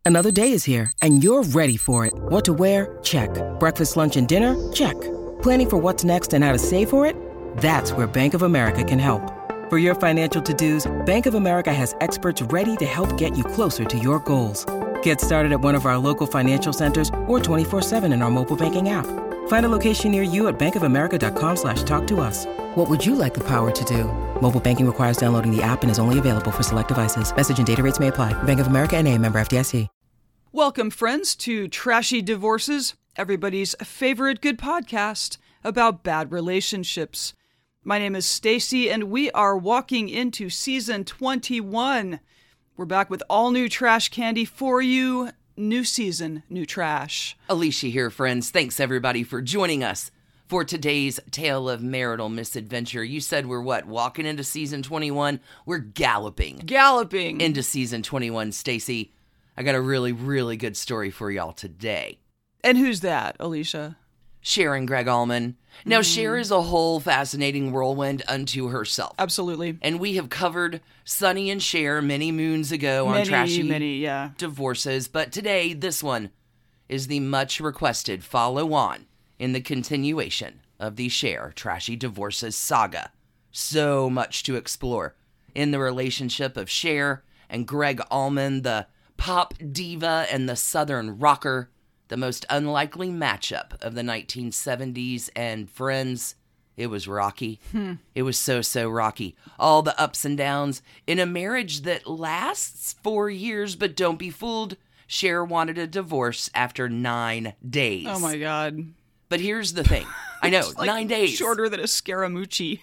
Another day is here, and you're ready for it. What to wear? Check. Breakfast, lunch, and dinner? Check. Planning for what's next and how to save for it? That's where Bank of America can help. For your financial to-dos, Bank of America has experts ready to help get you closer to your goals. Get started at one of our local financial centers or 24/7 in our mobile banking app. Find a location near you at bankofamerica.com/talktous. What would you like the power to do? Mobile banking requires downloading the app and is only available for select devices. Message and data rates may apply. Bank of America N.A., member FDIC. Welcome, friends, to Trashy Divorces, everybody's favorite good podcast about bad relationships. My name is Stacy, and we are walking into season 21. We're back with all new trash candy for you. New season, new trash. Alicia here, friends. Thanks, everybody, for joining us for today's tale of marital misadventure. You said we're walking into season 21? We're galloping into season 21, Stacy. I got a really, really good story for y'all today. And who's that, Alicia? Cher and Greg Allman. Now, Cher is a whole fascinating whirlwind unto herself. Absolutely. And we have covered Sonny and Cher many moons ago on Trashy Divorces. But today, this one is the much requested follow-on in the continuation of the Cher Trashy Divorces saga. So much to explore in the relationship of Cher and Greg Allman, the pop diva and the Southern rocker, the most unlikely matchup of the 1970s, and friends, it was rocky. It was so rocky. All the ups and downs in a marriage that lasts 4 years, but don't be fooled, Cher wanted a divorce after 9 days. Oh my God. But here's the thing. I know, 9 days. Shorter than a Scaramucci.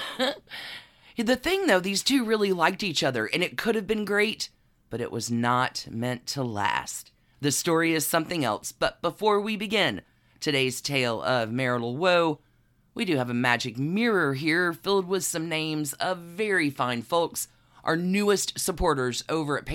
The thing, though, these two really liked each other, and it could have been great, but it was not meant to last. The story is something else, but before we begin today's tale of marital woe, we do have a magic mirror here filled with some names of very fine folks, our newest supporters over at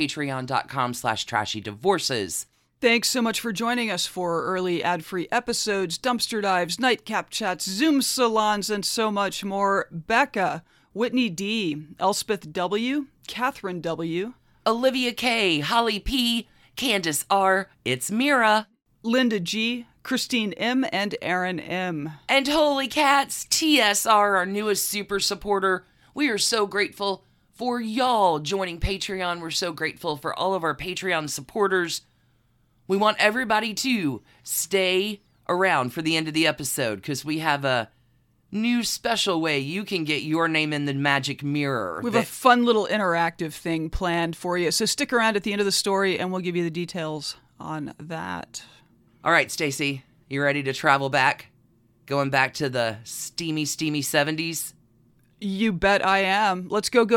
patreon.com/trashydivorces. Thanks so much for joining us for early ad-free episodes, dumpster dives, nightcap chats, Zoom salons, and so much more. Becca, Whitney D, Elspeth W, Catherine W, Olivia K, Holly P, Candace R, it's Mira, Linda G, Christine M, and Aaron M. And holy cats, TSR, our newest super supporter. We are so grateful for y'all joining Patreon. We're so grateful for all of our Patreon supporters. We want everybody to stay around for the end of the episode because we have a new special way you can get your name in the magic mirror. We have a fun little interactive thing planned for you. So stick around at the end of the story and we'll give you the details on that. All right, Stacy, you ready to travel back? Going back to the steamy 70s? You bet I am. Let's go.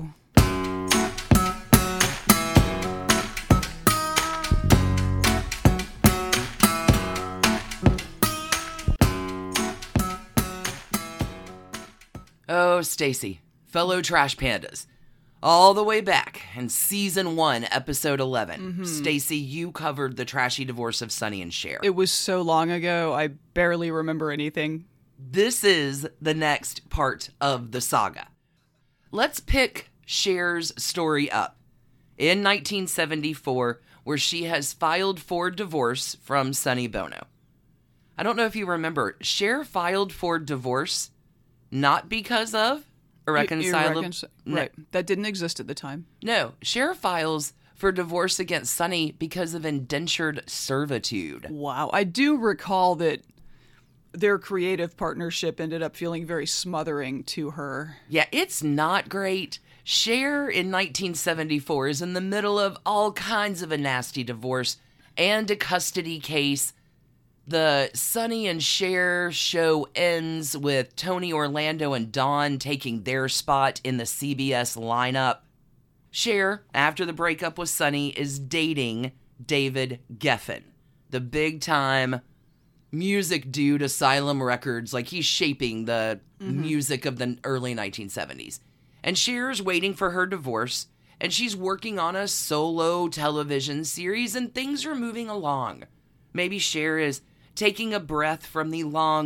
Oh, Stacy, fellow trash pandas, all the way back in season 1, episode 11. Stacy, you covered the trashy divorce of Sonny and Cher. It was so long ago, I barely remember anything. This is the next part of the saga. Let's pick Cher's story up in 1974, where she has filed for divorce from Sonny Bono. I don't know if you remember, Cher filed for divorce not because of irreconcilable... Right. That didn't exist at the time. No. Cher files for divorce against Sonny because of indentured servitude. Wow. I do recall that their creative partnership ended up feeling very smothering to her. Yeah, it's not great. Cher in 1974 is in the middle of all kinds of a nasty divorce and a custody case. The Sonny and Cher show ends with Tony Orlando and Dawn taking their spot in the CBS lineup. Cher, after the breakup with Sonny, is dating David Geffen, the big-time music dude, Asylum Records. Like, he's shaping the music of the early 1970s. And Cher's waiting for her divorce, and she's working on a solo television series, and things are moving along. Maybe Cher is taking a breath from the long,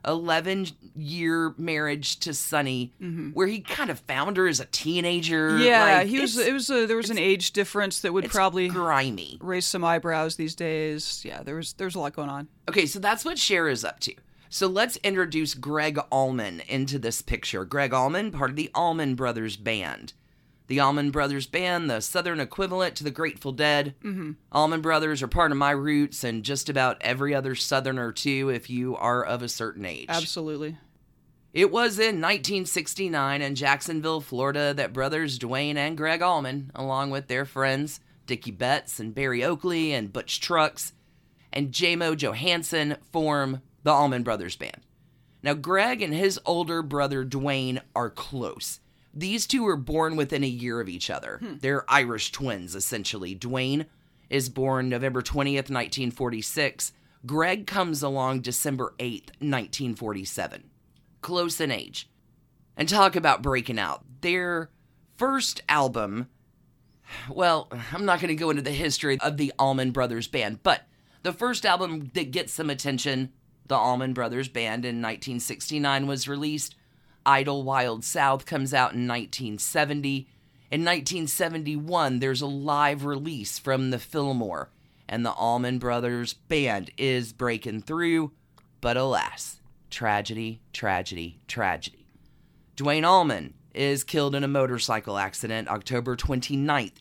11-year marriage to Sonny, where he kind of found her as a teenager. Yeah, there was an age difference that would probably grimy, raise some eyebrows these days. Yeah, there's a lot going on. Okay, so that's what Cher is up to. So let's introduce Gregg Allman into this picture. Gregg Allman, part of the Allman Brothers Band. The Allman Brothers Band, the southern equivalent to the Grateful Dead. Allman Brothers are part of my roots and just about every other southerner too if you are of a certain age. Absolutely. It was in 1969 in Jacksonville, Florida that brothers Duane and Gregg Allman, along with their friends Dickie Betts and Barry Oakley and Butch Trucks and J-Mo Johansson, form the Allman Brothers Band. Now, Gregg and his older brother Duane are close. These two were born within a year of each other. They're Irish twins, essentially. Duane is born November 20th, 1946. Gregg comes along December 8th, 1947. Close in age. And talk about breaking out. Their first album, well, I'm not going to go into the history of the Allman Brothers Band, but the first album that gets some attention, the Allman Brothers Band, in 1969 was released. Idle Wild South comes out in 1970. In 1971, there's a live release from the Fillmore, and the Allman Brothers Band is breaking through, but alas, tragedy, tragedy, tragedy. Duane Allman is killed in a motorcycle accident October 29th,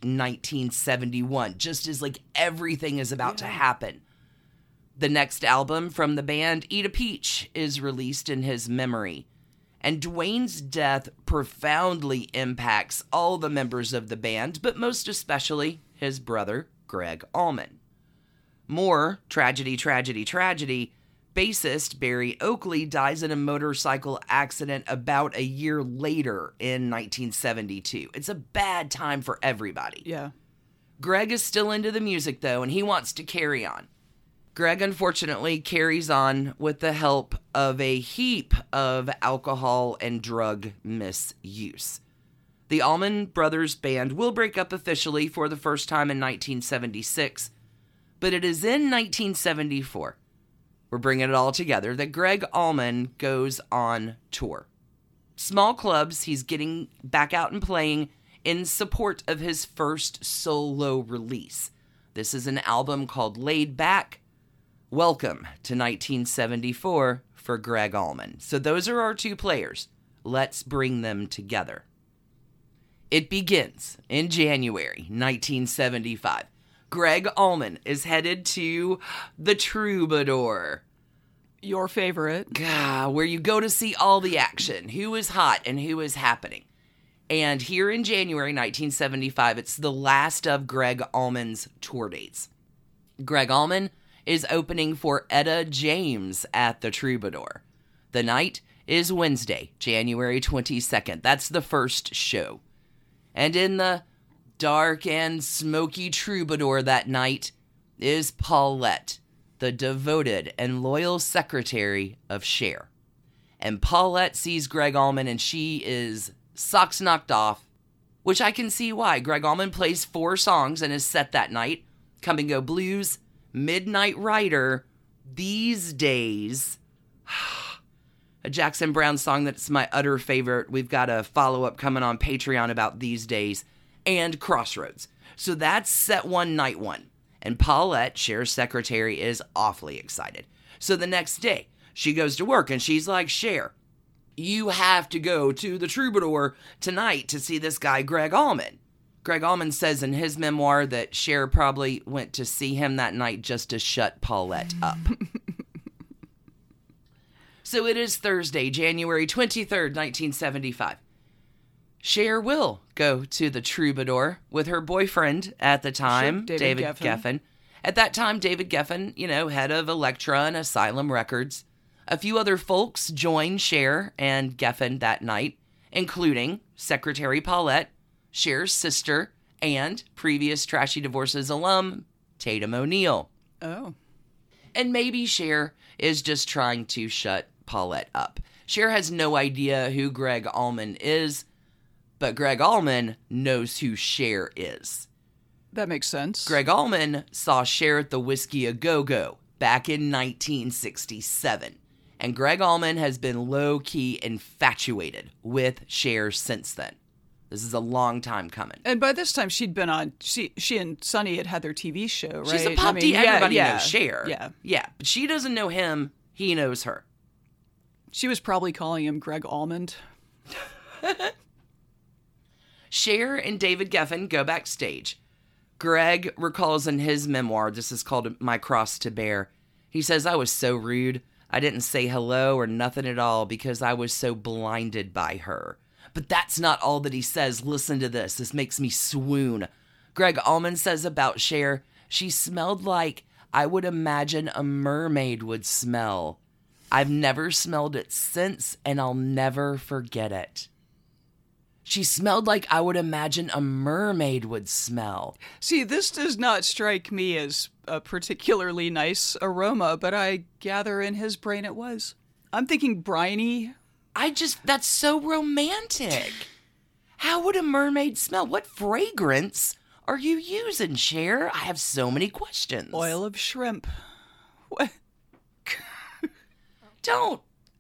1971, just as everything is about to happen. The next album from the band, Eat a Peach, is released in his memory. And Duane's death profoundly impacts all the members of the band, but most especially his brother, Gregg Allman. More tragedy, tragedy, tragedy. Bassist Barry Oakley dies in a motorcycle accident about a year later in 1972. It's a bad time for everybody. Yeah. Gregg is still into the music, though, and he wants to carry on. Gregg, unfortunately, carries on with the help of a heap of alcohol and drug misuse. The Allman Brothers Band will break up officially for the first time in 1976, but it is in 1974, we're bringing it all together, that Gregg Allman goes on tour. Small clubs, he's getting back out and playing in support of his first solo release. This is an album called Laid Back. Welcome to 1974 for Gregg Allman. So those are our two players. Let's bring them together. It begins in January 1975. Gregg Allman is headed to the Troubadour. Your favorite. Where you go to see all the action. Who is hot and who is happening. And here in January 1975, it's the last of Gregg Allman's tour dates. Gregg Allman is opening for Etta James at the Troubadour. The night is Wednesday, January 22nd. That's the first show. And in the dark and smoky Troubadour that night is Paulette, the devoted and loyal secretary of Cher. And Paulette sees Gregg Allman and she is socks knocked off, which I can see why. Gregg Allman plays 4 songs in his set that night. Come and Go Blues, Midnight Rider, These Days, a Jackson Browne song that's my utter favorite. We've got a follow-up coming on Patreon about These Days, and Crossroads. So that's set 1, night 1. And Paulette, Cher's secretary, is awfully excited. So the next day, she goes to work and she's like, Cher, you have to go to the Troubadour tonight to see this guy, Gregg Allman. Gregg Allman says in his memoir that Cher probably went to see him that night just to shut Paulette up. So it is Thursday, January 23rd, 1975. Cher will go to the Troubadour with her boyfriend at the time, David Geffen. At that time, David Geffen, head of Elektra and Asylum Records. A few other folks join Cher and Geffen that night, including Secretary Paulette, Cher's sister, and previous Trashy Divorces alum, Tatum O'Neal. Oh. And maybe Cher is just trying to shut Paulette up. Cher has no idea who Gregg Allman is, but Gregg Allman knows who Cher is. That makes sense. Gregg Allman saw Cher at the Whiskey A Go-Go back in 1967. And Greg Allman has been low-key infatuated with Cher since then. This is a long time coming. And by this time, she'd been on, she and Sonny had their TV show, right? She's a pop everybody knows Cher. Yeah. Yeah, but she doesn't know him. He knows her. She was probably calling him Greg Almond. Cher and David Geffen go backstage. Greg recalls in his memoir, this is called My Cross to Bear. He says, I was so rude. I didn't say hello or nothing at all because I was so blinded by her. But that's not all that he says. Listen to this. This makes me swoon. Greg Allman says about Cher, she smelled like I would imagine a mermaid would smell. I've never smelled it since, and I'll never forget it. She smelled like I would imagine a mermaid would smell. See, this does not strike me as a particularly nice aroma, but I gather in his brain it was. I'm thinking briny. That's so romantic. How would a mermaid smell? What fragrance are you using, Cher? I have so many questions. Oil of shrimp. What? Don't.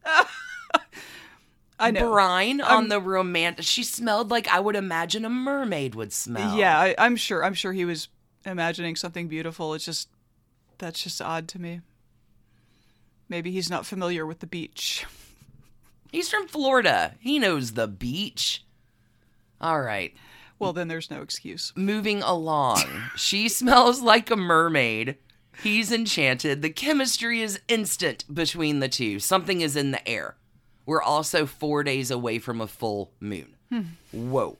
I know. Brine on the romantic. She smelled like I would imagine a mermaid would smell. Yeah, I'm sure he was imagining something beautiful. That's just odd to me. Maybe he's not familiar with the beach. He's from Florida. He knows the beach. All right. Well, then there's no excuse. Moving along. She smells like a mermaid. He's enchanted. The chemistry is instant between the two. Something is in the air. We're also 4 days away from a full moon. Whoa.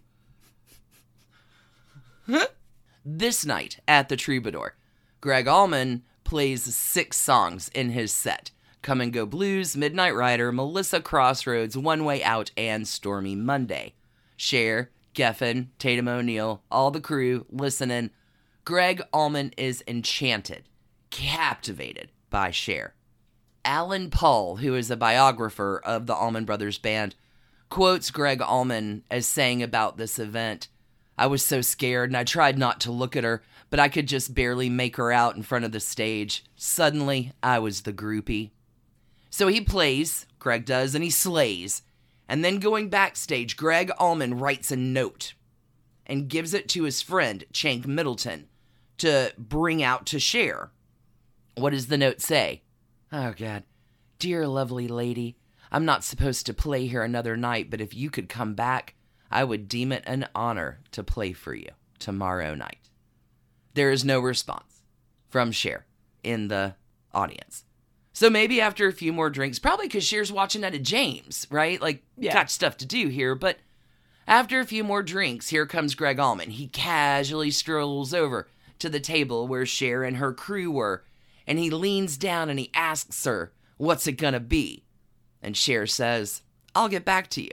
This night at the Troubadour, Greg Allman plays 6 songs in his set. Come and Go Blues, Midnight Rider, Melissa Crossroads, One Way Out, and Stormy Monday. Cher, Geffen, Tatum O'Neal, all the crew listening. Greg Allman is enchanted, captivated by Cher. Alan Paul, who is a biographer of the Allman Brothers Band, quotes Greg Allman as saying about this event, I was so scared and I tried not to look at her, but I could just barely make her out in front of the stage. Suddenly, I was the groupie. So he plays, Greg does, and he slays. And then going backstage, Greg Allman writes a note and gives it to his friend, Chank Middleton, to bring out to Cher. What does the note say? Oh, God. Dear lovely lady, I'm not supposed to play here another night, but if you could come back, I would deem it an honor to play for you tomorrow night. There is no response from Cher in the audience. So maybe after a few more drinks, probably because Cher's watching Etta James, right? Got stuff to do here. But after a few more drinks, here comes Greg Allman. He casually strolls over to the table where Cher and her crew were, and he leans down and he asks her, what's it gonna be? And Cher says, I'll get back to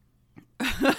you.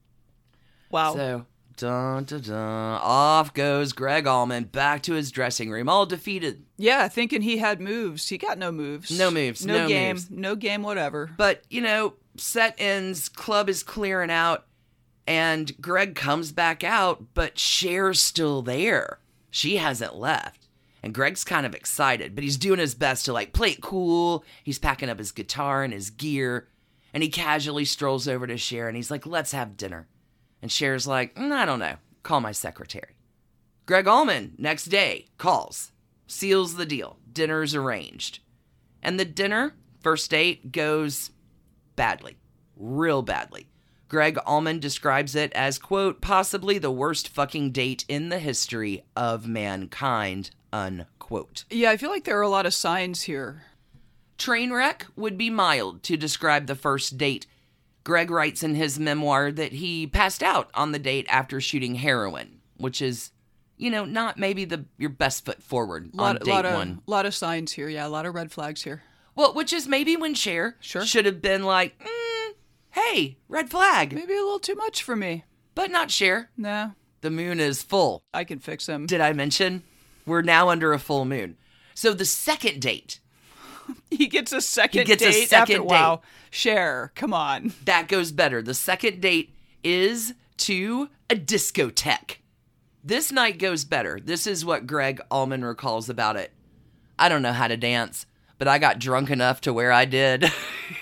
Wow. So, dun, dun, dun, off goes Greg Allman back to his dressing room, all defeated. Yeah, thinking he had moves. He got no moves. No moves. No game. Moves. No game, whatever. But, set ends, club is clearing out, and Greg comes back out, but Cher's still there. She hasn't left. And Greg's kind of excited, but he's doing his best to, play it cool. He's packing up his guitar and his gear, and he casually strolls over to Cher, and he's like, let's have dinner. And Cher's like, I don't know. Call my secretary. Greg Allman, next day, calls, seals the deal. Dinner's arranged. And the dinner, first date, goes badly. Real badly. Greg Allman describes it as, quote, possibly the worst fucking date in the history of mankind, unquote. Yeah, I feel like there are a lot of signs here. Train wreck would be mild to describe the first date. Greg writes in his memoir that he passed out on the date after shooting heroin, which is, not maybe your best foot forward on date one. A lot of signs here, yeah, a lot of red flags here. Well, which is maybe when Cher should have been like, hey, red flag. Maybe a little too much for me. But not Cher. No. The moon is full. I can fix him. Did I mention? We're now under a full moon. So the second date. He gets a second date after, wow. Cher, come on. That goes better. The second date is to a discotheque. This night goes better. This is what Greg Allman recalls about it. I don't know how to dance, but I got drunk enough to where I did.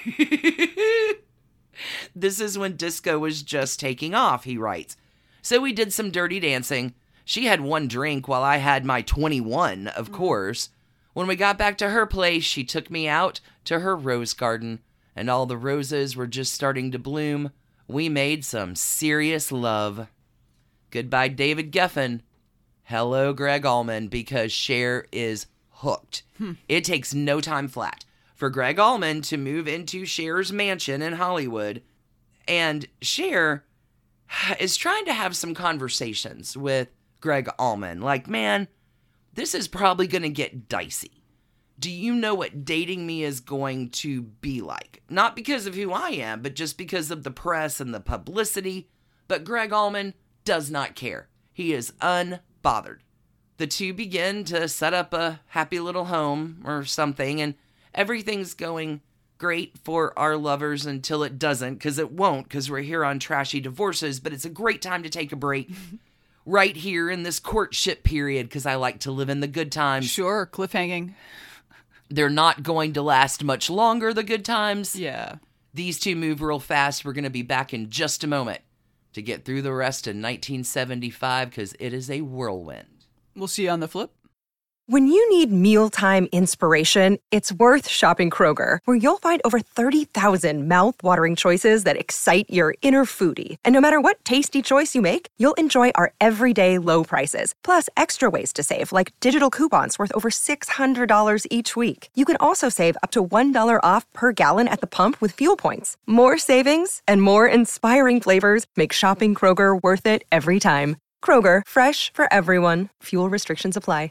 This is when disco was just taking off, he writes. So we did some dirty dancing. She had 1 drink while I had my 21, of course. When we got back to her place, she took me out to her rose garden, and all the roses were just starting to bloom. We made some serious love. Goodbye, David Geffen. Hello, Gregg Allman, because Cher is hooked. It takes no time flat for Gregg Allman to move into Cher's mansion in Hollywood, and Cher is trying to have some conversations with Gregg Allman. Like, man, this is probably going to get dicey. Do you know what dating me is going to be like? Not because of who I am, but just because of the press and the publicity. But Gregg Allman does not care. He is unbothered. The two begin to set up a happy little home or something, and everything's going great for our lovers until it doesn't, because it won't, because we're here on Trashy Divorces, but it's a great time to take a break right here in this courtship period, because I like to live in the good times. Sure, cliffhanging. They're not going to last much longer, the good times. Yeah. These two move real fast. We're going to be back in just a moment to get through the rest of 1975, because it is a whirlwind. We'll see you on the flip. When you need mealtime inspiration, it's worth shopping Kroger, where you'll find over 30,000 mouth-watering choices that excite your inner foodie. And no matter what tasty choice you make, you'll enjoy our everyday low prices, plus extra ways to save, like digital coupons worth over $600 each week. You can also save up to $1 off per gallon at the pump with fuel points. More savings and more inspiring flavors make shopping Kroger worth it every time. Kroger, fresh for everyone. Fuel restrictions apply.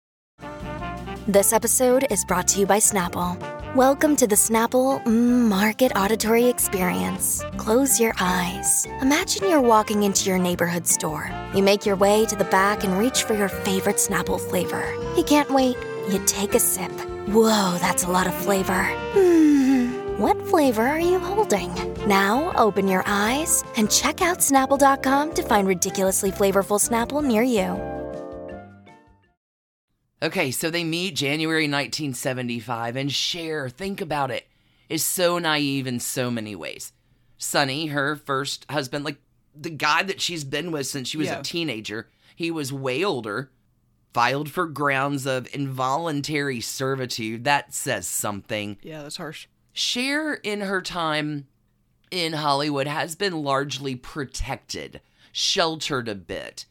This episode is brought to you by Snapple. Welcome to the Snapple Market Auditory Experience. Close your eyes. Imagine you're walking into your neighborhood store. You make your way to the back and reach for your favorite Snapple flavor. You can't wait. You take a sip. Whoa, that's a lot of flavor. What flavor are you holding? Now open your eyes and check out Snapple.com to find ridiculously flavorful Snapple near you. Okay, so they meet January 1975, and Cher, think about it, is so naive in so many ways. Sonny, her first husband, like the guy that she's been with since she was a teenager, he was way older, filed for grounds of involuntary servitude. That says something. Yeah, that's harsh. Cher, in her time in Hollywood, has been largely protected, sheltered a bit.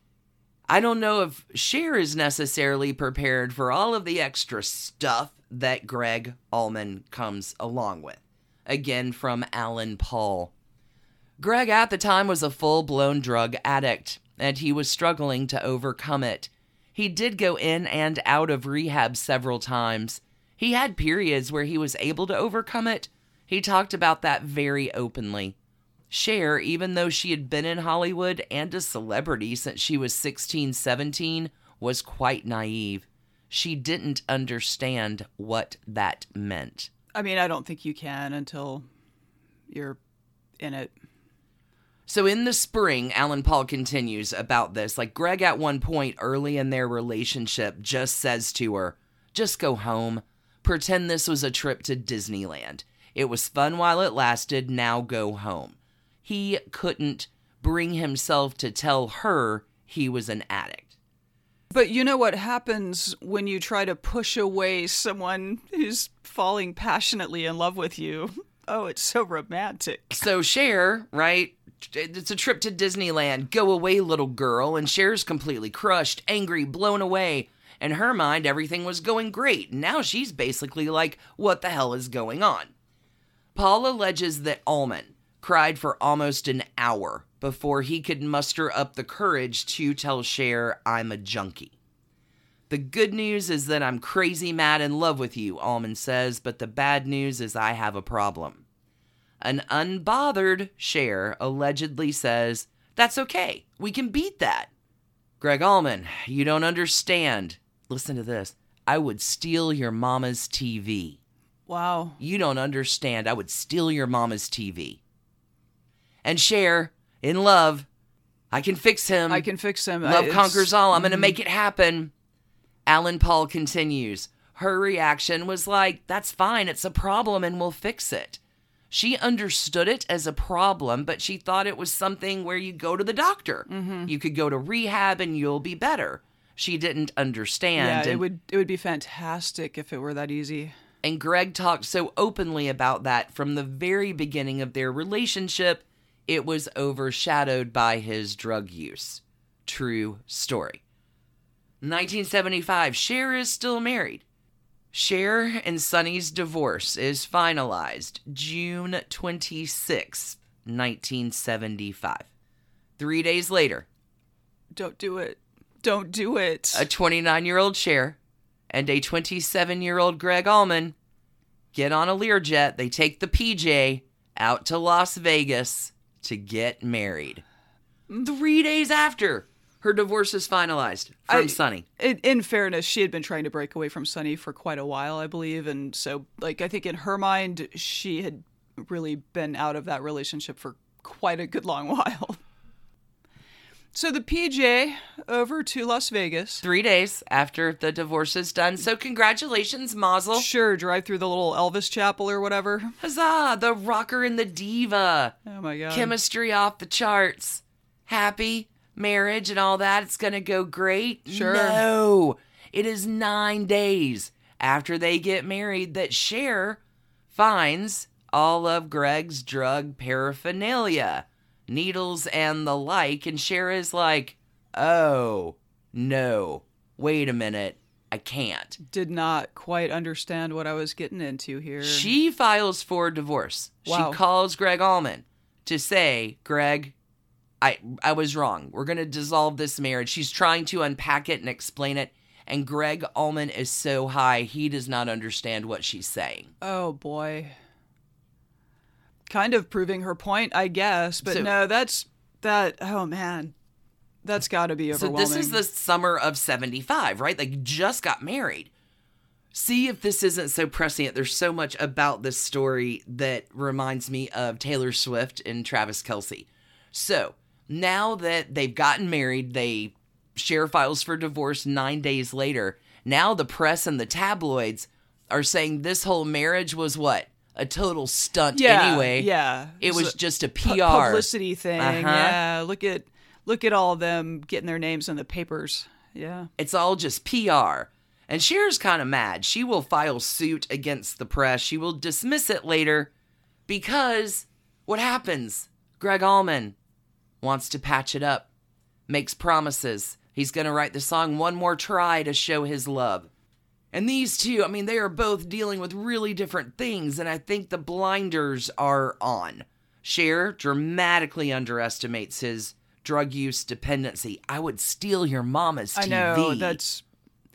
I don't know if Cher is necessarily prepared for all of the extra stuff that Gregg Allman comes along with. Again, from Alan Paul. Gregg at the time was a full-blown drug addict, and he was struggling to overcome it. He did go in and out of rehab several times. He had periods where he was able to overcome it. He talked about that very openly. Cher, even though she had been in Hollywood and a celebrity since she was 16, 17, was quite naive. She didn't understand what that meant. I mean, I don't think you can until you're in it. So in the spring, Alan Paul continues about this. Like, Gregg at one point early in their relationship just says to her, just go home. Pretend this was a trip to Disneyland. It was fun while it lasted. Now go home. He couldn't bring himself to tell her he was an addict. But you know what happens when you try to push away someone who's falling passionately in love with you? Oh, it's so romantic. So Cher, right? It's a trip to Disneyland. Go away, little girl. And Cher's completely crushed, angry, blown away. In her mind, everything was going great. Now she's basically like, what the hell is going on? Paul alleges that Allman cried for almost an hour before he could muster up the courage to tell Cher, I'm a junkie. The good news is that I'm crazy mad in love with you, Allman says, but the bad news is I have a problem. An unbothered Cher allegedly says, that's okay, we can beat that. Gregg Allman, you don't understand. Listen to this. I would steal your mama's TV. Wow. You don't understand. I would steal your mama's TV. And Cher, in love, I can fix him. I can fix him. Love conquers all. I'm going to make it happen. Alan Paul continues. her reaction was like, that's fine, it's a problem and we'll fix it. She understood it as a problem, but she thought it was something where you go to the doctor. Mm-hmm. You could go to rehab and you'll be better. She didn't understand. Yeah, it would be fantastic if it were that easy. And Greg talked so openly about that from the very beginning of their relationship. It was overshadowed by his drug use. True story. 1975, Cher is still married. Cher and Sonny's divorce is finalized June 26, 1975. 3 days later. Don't do it. Don't do it. A 29-year-old Cher and a 27-year-old Greg Allman get on a Learjet. They take the PJ out to Las Vegas to get married. 3 days after her divorce is finalized from Sonny. In fairness, she had been trying to break away from Sonny for quite a while, I believe. And so, I think in her mind, she had really been out of that relationship for quite a good long while. So the PJ over to Las Vegas. 3 days after the divorce is done. So congratulations, Mazel. Sure, drive through the little Elvis chapel or whatever. Huzzah, the rocker and the diva. Oh my God. Chemistry off the charts. Happy marriage and all that. It's going to go great. Sure. No, it is 9 days after they get married that Cher finds all of Greg's drug paraphernalia. Needles and the like, and Cher is like, oh, no, wait a minute, I can't. Did not quite understand what I was getting into here. She files for divorce. Wow. She calls Greg Allman to say, Greg, I was wrong. We're going to dissolve this marriage. She's trying to unpack it and explain it, and Greg Allman is so high, he does not understand what she's saying. Oh, boy. Kind of proving her point, I guess. But no, oh man, that's got to be overwhelming. So this is the summer of 75, right? Like, just got married. See if this isn't so prescient. There's so much about this story that reminds me of Taylor Swift and Travis Kelce. So now that they've gotten married, they Cher files for divorce 9 days later. Now the press and the tabloids are saying this whole marriage was what? A total stunt anyway. Yeah. It was just a PR. Publicity thing. Yeah. Look at all of them getting their names in the papers. Yeah. It's all just PR. And Cher's kind of mad. She will file suit against the press. She will dismiss it later because what happens? Greg Allman wants to patch it up, makes promises. He's going to write the song One More Try to show his love. And these two, they are both dealing with really different things, and I think the blinders are on. Cher dramatically underestimates his drug use dependency. I would steal your mama's TV. I know, that's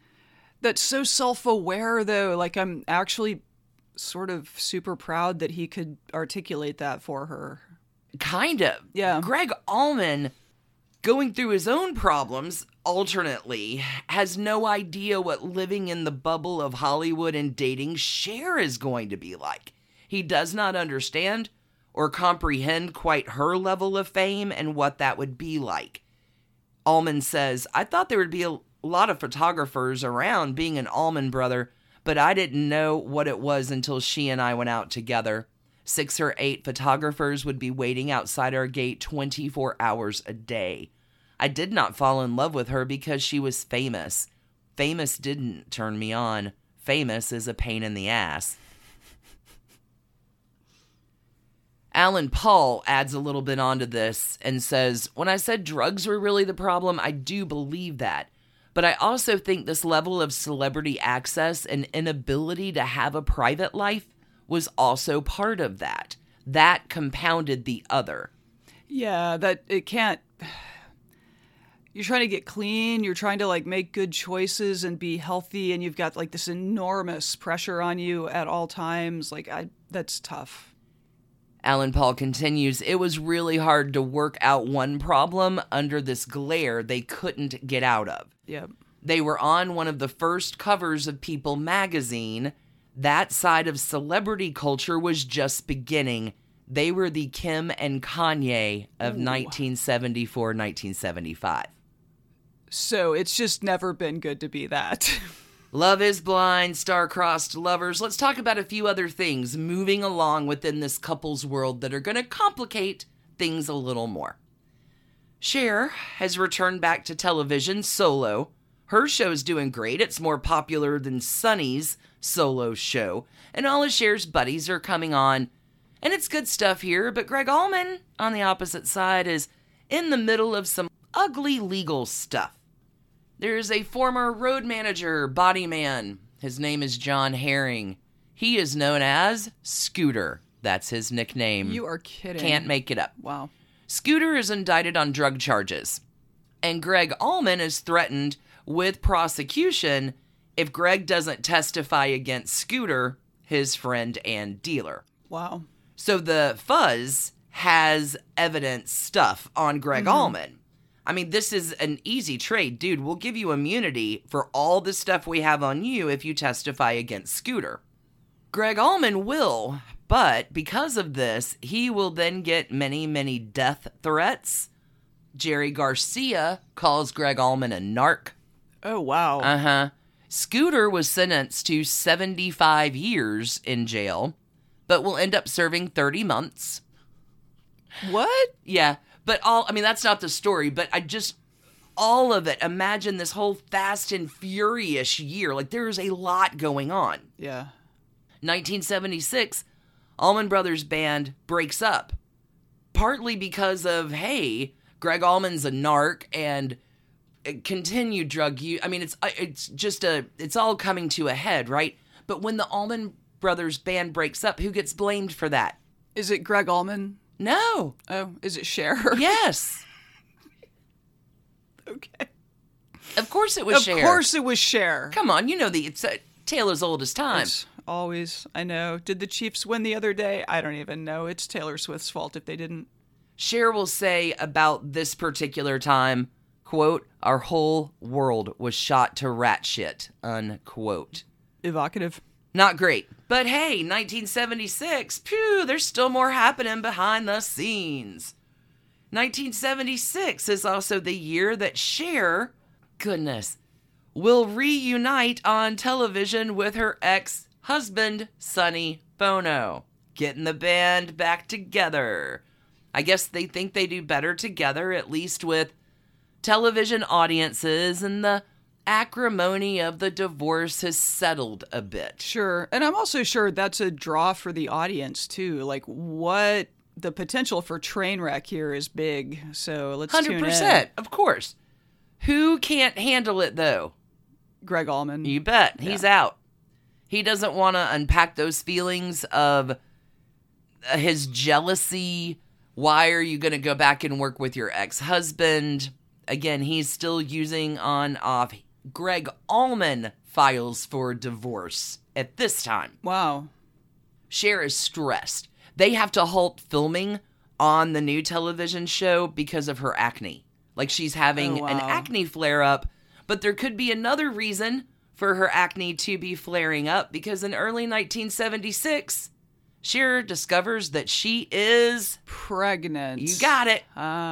so self-aware, though. Like, I'm actually sort of super proud that he could articulate that for her. Kind of. Yeah. Greg Allman, going through his own problems alternately, has no idea what living in the bubble of Hollywood and dating Cher is going to be like. He does not understand or comprehend quite her level of fame and what that would be like. Allman says, I thought there would be a lot of photographers around being an Allman brother, but I didn't know what it was until she and I went out together. 6 or 8 photographers would be waiting outside our gate 24 hours a day. I did not fall in love with her because she was famous. Famous didn't turn me on. Famous is a pain in the ass. Alan Paul adds a little bit onto this and says, when I said drugs were really the problem, I do believe that. But I also think this level of celebrity access and inability to have a private life was also part of that. That compounded the other. Yeah, that it can't... You're trying to get clean, you're trying to make good choices and be healthy, and you've got this enormous pressure on you at all times. That's tough. Alan Paul continues, it was really hard to work out one problem under this glare they couldn't get out of. Yep. They were on one of the first covers of People magazine. That side of celebrity culture was just beginning. They were the Kim and Kanye of 1974, 1975. So it's just never been good to be that. Love is Blind, Star-Crossed Lovers. Let's talk about a few other things moving along within this couple's world that are going to complicate things a little more. Cher has returned back to television solo. Her show's doing great. It's more popular than Sonny's solo show. And all of Cher's buddies are coming on. And it's good stuff here, but Gregg Allman, on the opposite side, is in the middle of some ugly legal stuff. There's a former road manager, body man. His name is John Herring. He is known as Scooter. That's his nickname. You are kidding. Can't make it up. Wow. Scooter is indicted on drug charges. And Gregg Allman is threatened with prosecution if Gregg doesn't testify against Scooter, his friend and dealer. Wow. So the Fuzz has evidence stuff on Gregg Allman. I mean, this is an easy trade. Dude, we'll give you immunity for all the stuff we have on you if you testify against Scooter. Gregg Allman will, but because of this, he will then get many, many death threats. Jerry Garcia calls Gregg Allman a narc. Oh, wow. Uh-huh. Scooter was sentenced to 75 years in jail, but will end up serving 30 months. What? Yeah. But that's not the story, but all of it. Imagine this whole Fast and Furious year. Like, there's a lot going on. Yeah. 1976, Allman Brothers Band breaks up. Partly because of, hey, Gregg Allman's a narc and continued drug use. I mean, it's all coming to a head, right? But when the Allman Brothers Band breaks up, who gets blamed for that? Is it Gregg Allman? No. Oh, is it Cher? Yes. Okay. Of course it was Cher. Of course it was Cher. Come on, it's tale as old as time. It's always, I know. Did the Chiefs win the other day? I don't even know. It's Taylor Swift's fault if they didn't. Cher will say about this particular time, quote, "Our whole world was shot to rat shit," unquote. Evocative. Not great. But hey, 1976, phew, there's still more happening behind the scenes. 1976 is also the year that Cher, goodness, will reunite on television with her ex-husband, Sonny Bono, getting the band back together. I guess they think they do better together, at least with television audiences, and the acrimony of the divorce has settled a bit. Sure. And I'm also sure that's a draw for the audience, too. Like, what the potential for train wreck here is big. So let's 100%, tune in. Of course. Who can't handle it, though? Gregg Allman. You bet. He's out. He doesn't want to unpack those feelings of his jealousy. Why are you going to go back and work with your ex-husband? Again, he's still using on-off. Gregg Allman files for divorce at this time. Wow. Cher is stressed. They have to halt filming on the new television show because of her acne. Like, she's having an acne flare-up, but there could be another reason for her acne to be flaring up, because in early 1976, Cher discovers that she is pregnant. You got it.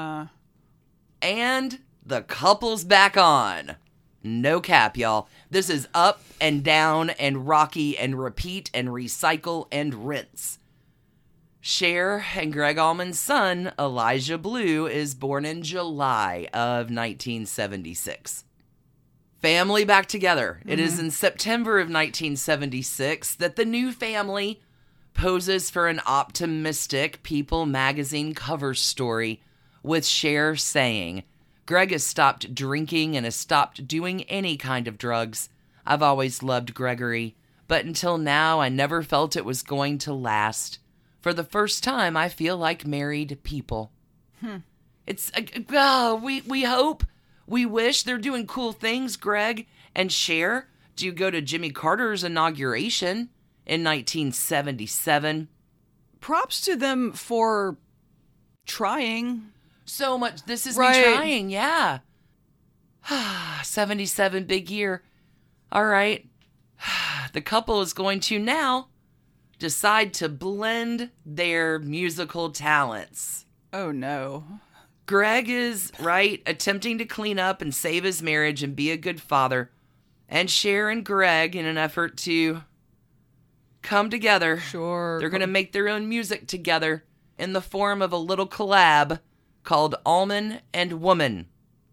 And the couple's back on. No cap, y'all. This is up and down and rocky and repeat and recycle and rinse. Cher and Gregg Allman's son, Elijah Blue, is born in July of 1976. Family back together. It is in September of 1976 that the new family poses for an optimistic People magazine cover story with Cher saying, "Gregg has stopped drinking and has stopped doing any kind of drugs. I've always loved Gregory, but until now I never felt it was going to last. For the first time, I feel like married people." It's, we hope, we wish. They're doing cool things, Gregg and Cher. Do you go to Jimmy Carter's inauguration in 1977? Props to them for trying. So much. This is me trying, yeah. 77, big year. All right. The couple is going to now decide to blend their musical talents. Oh, no. Gregg is, attempting to clean up and save his marriage and be a good father. And Cher and Greg, in an effort to come together, they're going to make their own music together in the form of a little collab called Allman and Woman.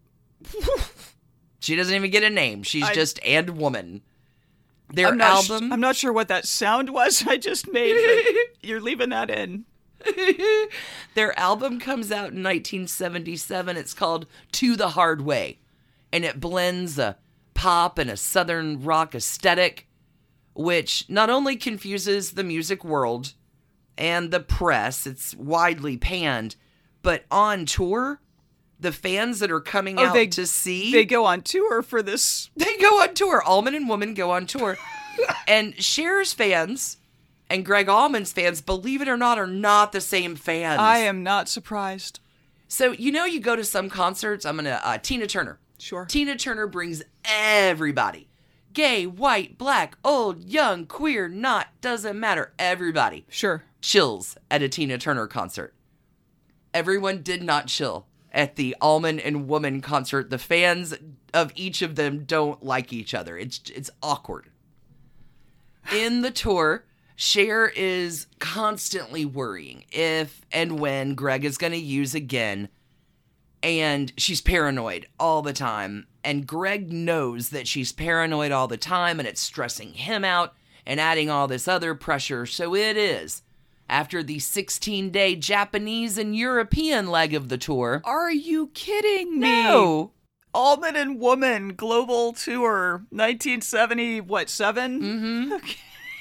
She doesn't even get a name. She's just and Woman. Their album... I'm not sure what that sound was I just made, but you're leaving that in. Their album comes out in 1977. It's called To the Hard Way. And it blends a pop and a southern rock aesthetic, which not only confuses the music world and the press, it's widely panned, but on tour, the fans that are coming out to see... They go on tour for this. They go on tour. Allman and Woman go on tour. And Cher's fans and Greg Allman's fans, believe it or not, are not the same fans. I am not surprised. So, you go to some concerts. I'm going to... Tina Turner. Sure. Tina Turner brings everybody. Gay, white, black, old, young, queer, not, doesn't matter. Everybody. Sure. Chills at a Tina Turner concert. Everyone did not chill at the Allman and Woman concert. The fans of each of them don't like each other. It's awkward. In the tour, Cher is constantly worrying if and when Greg is going to use again. And she's paranoid all the time. And Greg knows that she's paranoid all the time, and it's stressing him out and adding all this other pressure. So it is, after the 16-day Japanese and European leg of the tour. Are you kidding me? No. Allman and Woman Global Tour, 1970, what, 7? Mm-hmm. Okay.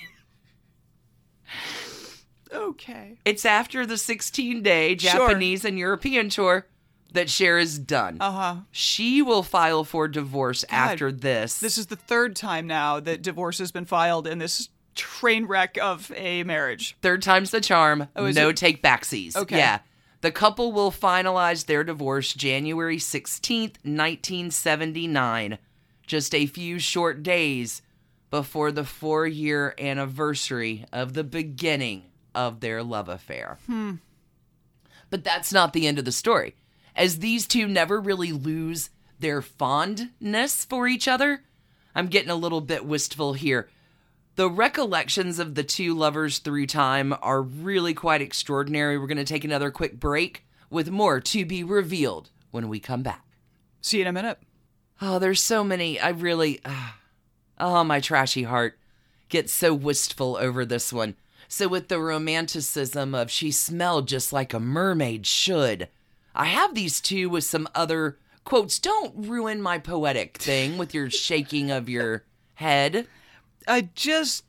Okay. It's after the 16-day Japanese and European tour that Cher is done. Uh-huh. She will file for divorce after this. This is the third time now that divorce has been filed in this train wreck of a marriage. Third time's the charm. No take backsies. Okay. Yeah. The couple will finalize their divorce January 16th, 1979, just a few short days before the 4-year anniversary of the beginning of their love affair. But that's not the end of the story, as these two never really lose their fondness for each other. I'm getting a little bit wistful here. The recollections of the two lovers through time are really quite extraordinary. We're going to take another quick break with more to be revealed when we come back. See you in a minute. Oh, there's so many. I really... my trashy heart gets so wistful over this one. So with the romanticism of she smelled just like a mermaid should, I have these two with some other quotes. Don't ruin my poetic thing with your shaking of your head. I just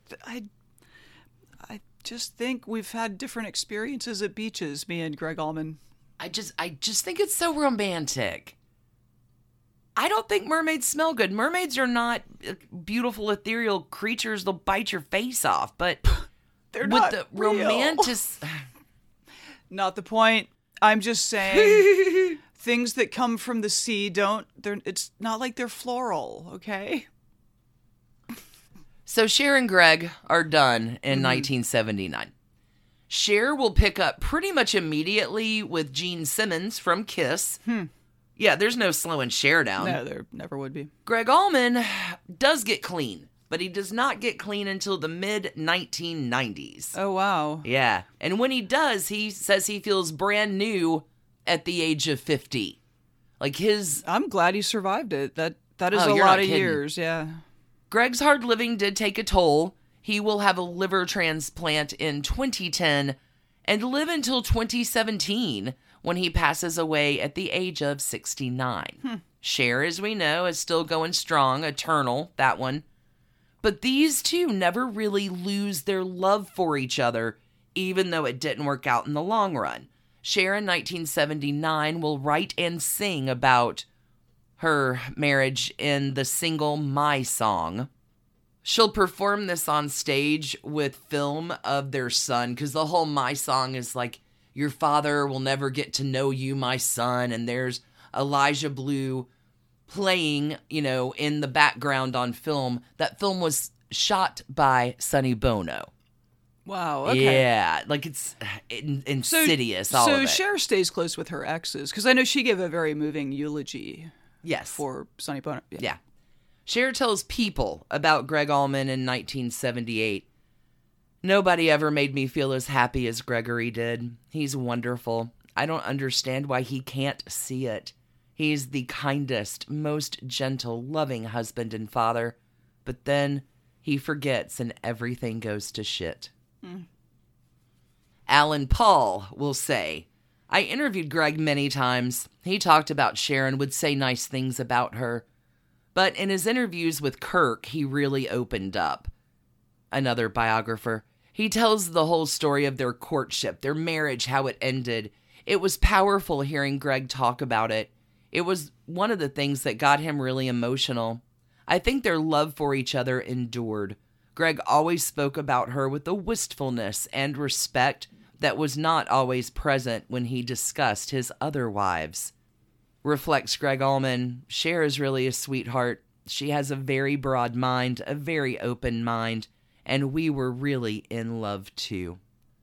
think we've had different experiences at beaches, me and Greg Allman. I just think it's so romantic. I don't think mermaids smell good. Mermaids are not beautiful, ethereal creatures. They'll bite your face off, but they're with not the real. romantic... Not the point. I'm just saying things that come from the sea it's not like they're floral, okay? So Cher and Greg are done in 1979. Cher will pick up pretty much immediately with Gene Simmons from Kiss. Yeah, there's no slowing Cher down. No, there never would be. Greg Allman does get clean, but he does not get clean until the mid-1990s. Oh, wow. Yeah, and when he does, he says he feels brand new at the age of 50. Like his... I'm glad he survived it. That is Oh, a you're lot not of kidding. years, yeah. Greg's hard living did take a toll. He will have a liver transplant in 2010 and live until 2017 when he passes away at the age of 69. Cher, as we know, is still going strong, eternal, that one. But these two never really lose their love for each other, even though it didn't work out in the long run. Cher in 1979 will write and sing about her marriage in the single My Song. She'll perform this on stage with film of their son, because the whole My Song is like, your father will never get to know you, my son, and there's Elijah Blue playing, in the background on film. That film was shot by Sonny Bono. Wow, okay. Yeah, like it's insidious, all of it. So Cher stays close with her exes, because I know she gave a very moving eulogy. Yes. For Sonny Bono. Yeah. Cher tells People about Gregg Allman in 1978. Nobody ever made me feel as happy as Gregory did. He's wonderful. I don't understand why he can't see it. He's the kindest, most gentle, loving husband and father. But then he forgets and everything goes to shit. Alan Paul will say, I interviewed Gregg many times. He talked about Cher and would say nice things about her. But in his interviews with Kirk, he really opened up. Another biographer. He tells the whole story of their courtship, their marriage, how it ended. It was powerful hearing Gregg talk about it. It was one of the things that got him really emotional. I think their love for each other endured. Gregg always spoke about her with a wistfulness and respect that was not always present when he discussed his other wives. Reflects Gregg Allman, Cher is really a sweetheart. She has a very broad mind, a very open mind, and we were really in love too.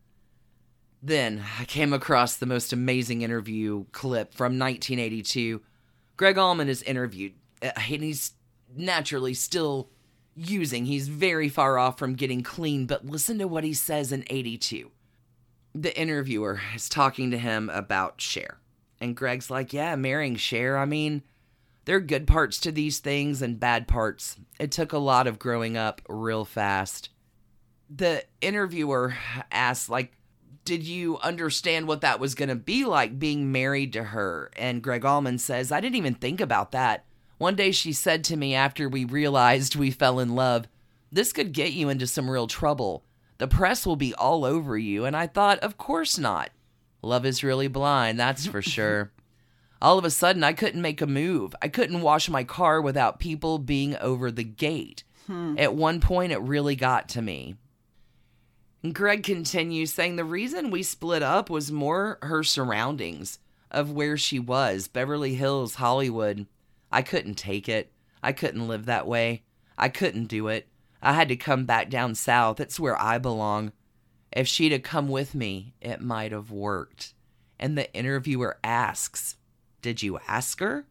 Then I came across the most amazing interview clip from 1982. Gregg Allman is interviewed, and he's naturally still using. He's very far off from getting clean, but listen to what he says in 82. The interviewer is talking to him about Cher. And Gregg's like, yeah, marrying Cher, I mean, there are good parts to these things and bad parts. It took a lot of growing up real fast. The interviewer asks, like, did you understand what that was going to be like, being married to her? And Gregg Allman says, I didn't even think about that. One day she said to me after we realized we fell in love, this could get you into some real trouble. The press will be all over you. And I thought, of course not. Love is really blind, that's for sure. All of a sudden, I couldn't make a move. I couldn't wash my car without people being over the gate. At one point, it really got to me. And Gregg continues saying the reason we split up was more her surroundings of where she was, Beverly Hills, Hollywood. I couldn't take it. I couldn't live that way. I couldn't do it. I had to come back down south. It's where I belong. If she'd have come with me, it might have worked. And the interviewer asks, did you ask her?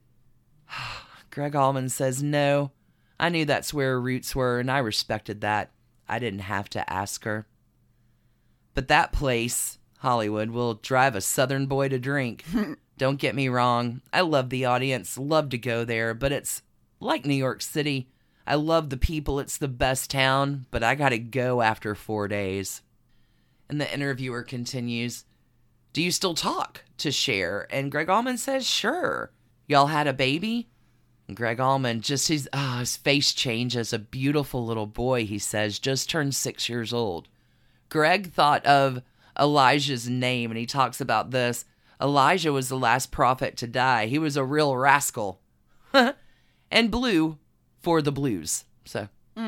Gregg Allman says, no. I knew that's where her roots were, and I respected that. I didn't have to ask her. But that place, Hollywood, will drive a Southern boy to drink. Don't get me wrong. I love the audience, love to go there, but it's like New York City. I love the people. It's the best town, but I gotta go after 4 days. And the interviewer continues, do you still talk to Cher? And Gregg Allman says, sure. Y'all had a baby? And Gregg Allman just, his face changes. A beautiful little boy, he says, just turned 6 years old. Gregg thought of Elijah's name, and he talks about this. Elijah was the last prophet to die. He was a real rascal. And blue for the blues. So,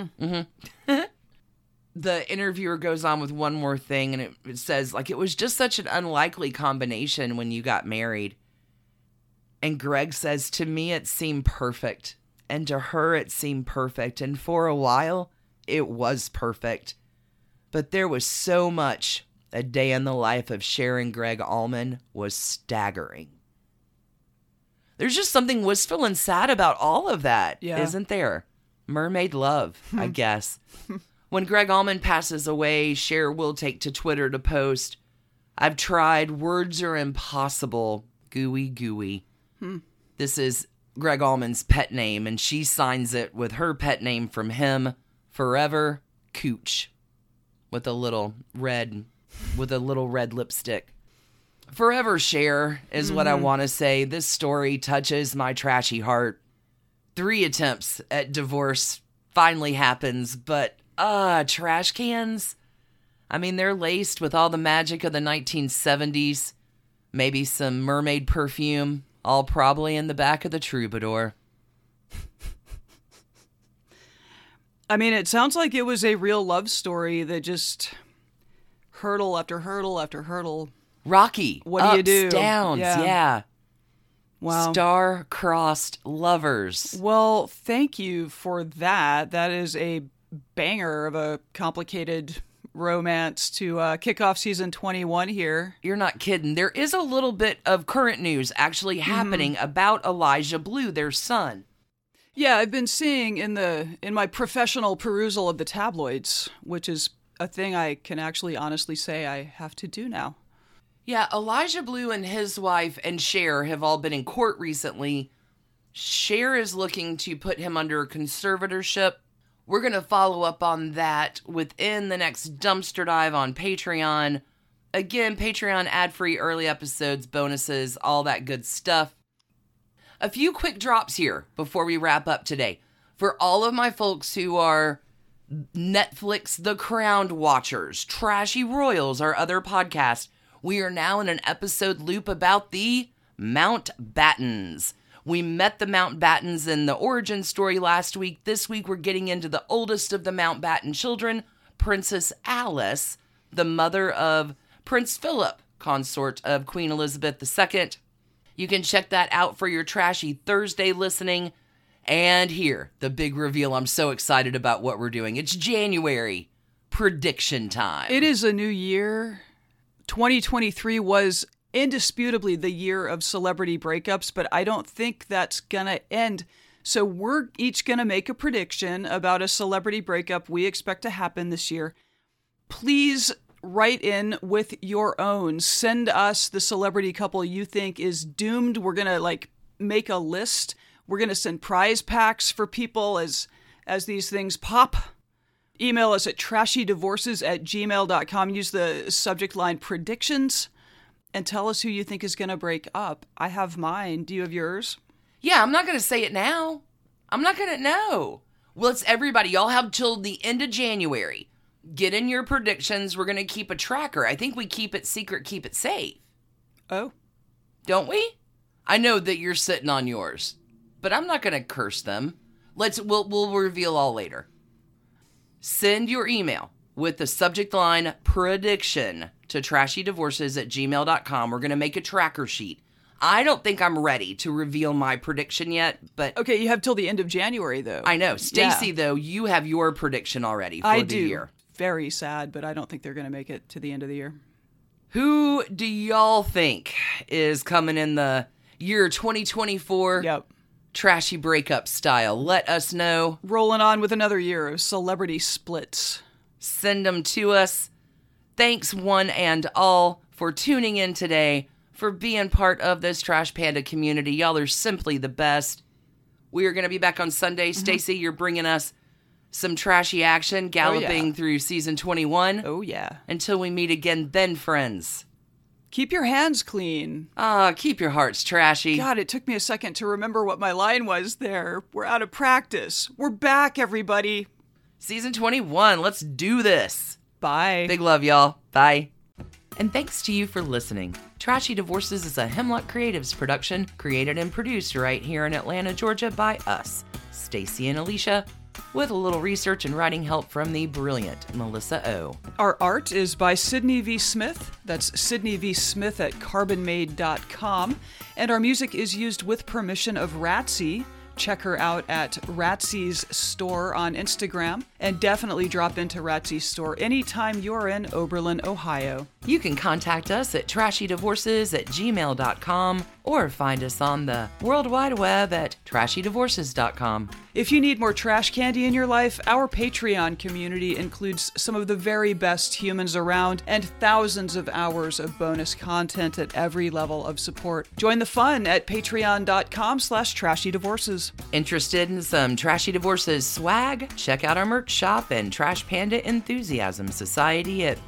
The interviewer goes on with one more thing, and it says, like, it was just such an unlikely combination when you got married. And Gregg says, to me, it seemed perfect. And to her, it seemed perfect. And for a while, it was perfect. But there was so much. A day in the life of Cher and Gregg Allman was staggering. There's just something wistful and sad about all of that, isn't there? Mermaid love, I guess. When Gregg Allman passes away, Cher will take to Twitter to post, I've tried, words are impossible, gooey gooey. This is Gregg Allman's pet name, and she signs it with her pet name from him, Forever Cooch, with a little red lipstick. Forever Cher is what I want to say. This story touches my trashy heart. 3 attempts at divorce finally happens, but trash cans? I mean, they're laced with all the magic of the 1970s. Maybe some mermaid perfume, all probably in the back of the Troubadour. I mean, it sounds like it was a real love story that just hurdle after hurdle after hurdle. Rocky. What do you do? Downs, yeah. Wow. Star-crossed lovers. Well, thank you for that. That is a banger of a complicated romance to kick off season 21 here. You're not kidding. There is a little bit of current news actually happening about Elijah Blue, their son. Yeah, I've been seeing in my professional perusal of the tabloids, which is a thing I can actually honestly say I have to do now. Yeah, Elijah Blue and his wife and Cher have all been in court recently. Cher is looking to put him under conservatorship. We're going to follow up on that within the next dumpster dive on Patreon. Again, Patreon ad-free early episodes, bonuses, all that good stuff. A few quick drops here before we wrap up today. For all of my folks who are Netflix The Crown watchers, Trashy Royals, our other podcast, we are now in an episode loop about the Mountbattens. We met the Mountbattens in the origin story last week. This week we're getting into the oldest of the Mountbatten children, Princess Alice, the mother of Prince Philip, consort of Queen Elizabeth II. You can check that out for your Trashy Thursday listening. And here, the big reveal. I'm so excited about what we're doing. It's January. Prediction time. It is a new year. 2023 was indisputably the year of celebrity breakups, but I don't think that's gonna end. So we're each gonna make a prediction about a celebrity breakup we expect to happen this year. Please write in with your own. Send us the celebrity couple you think is doomed. We're gonna make a list. We're gonna send prize packs for people as these things pop. Email us at trashydivorces@gmail.com. Use the subject line predictions and tell us who you think is going to break up. I have mine. Do you have yours? Yeah, I'm not going to say it now. I'm not going to know. Well, it's everybody. Y'all have till the end of January. Get in your predictions. We're going to keep a tracker. I think we keep it secret, keep it safe. Oh. Don't we? I know that you're sitting on yours, but I'm not going to curse them. We'll reveal all later. Send your email with the subject line prediction to trashydivorces@gmail.com. We're going to make a tracker sheet. I don't think I'm ready to reveal my prediction yet, but... Okay, you have till the end of January, though. I know. Stacey, though, you have your prediction already for the year. Very sad, but I don't think they're going to make it to the end of the year. Who do y'all think is coming in the year 2024? Yep. Trashy breakup style. Let us know. Rolling on with another year of celebrity splits. Send them to us. Thanks one and all for tuning in today, for being part of this Trash Panda community. Y'all are simply the best. We are going to be back on Sunday. Stacey, you're bringing us some trashy action, galloping through season 21. Oh, yeah. Until we meet again then, friends. Keep your hands clean. Keep your hearts trashy. God, it took me a second to remember what my line was there. We're out of practice. We're back, everybody. Season 21. Let's do this. Bye. Big love, y'all. Bye. And thanks to you for listening. Trashy Divorces is a Hemlock Creatives production, created and produced right here in Atlanta, Georgia by us, Stacey and Alicia, with a little research and writing help from the brilliant Melissa O. Our art is by Sydney V. Smith. That's Sydney V. Smith at carbonmade.com. And our music is used with permission of Ratsy. Check her out at Ratsy's store on Instagram, and definitely drop into Ratsy's store anytime you're in Oberlin, Ohio. You can contact us at trashydivorces@gmail.com or find us on the World Wide Web at trashydivorces.com. If you need more trash candy in your life, our Patreon community includes some of the very best humans around and thousands of hours of bonus content at every level of support. Join the fun at patreon.com/trashydivorces. Interested in some Trashy Divorces swag? Check out our merch shop and Trash Panda Enthusiasm Society at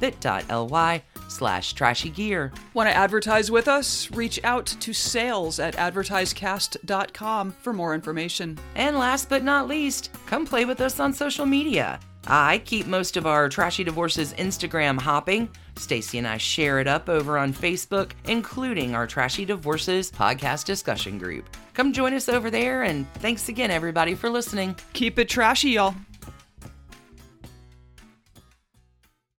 bit.ly/trashygear. Want to advertise with us? Reach out to sales@advertisecast.com for more information. And last but not least, come play with us on social media. I keep most of our Trashy Divorces Instagram hopping. Stacey and I share it up over on Facebook, including our Trashy Divorces podcast discussion group. Come join us over there, and thanks again, everybody, for listening. Keep it trashy, y'all.